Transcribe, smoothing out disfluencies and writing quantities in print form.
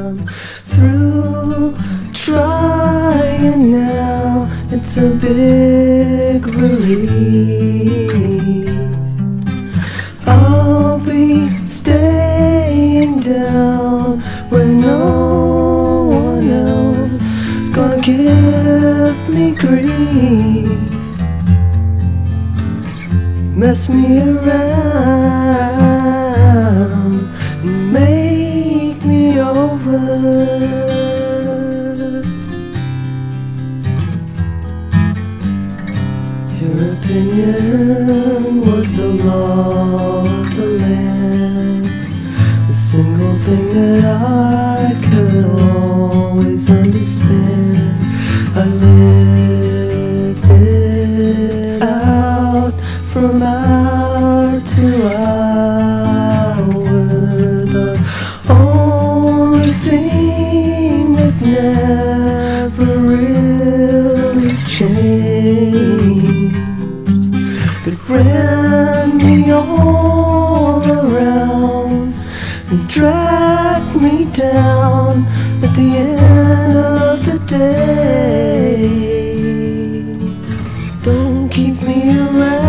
I'm through trying now. It's a big relief. I'll be staying down when no one else is gonna give me grief. Mess me around and make me over. Your opinion was the law of the land, the single thing that I could always understand. I lived it out from hour to hour. The only thing that never really changed, that ran me all around and dragged me down at the end of the day. Don't keep me around.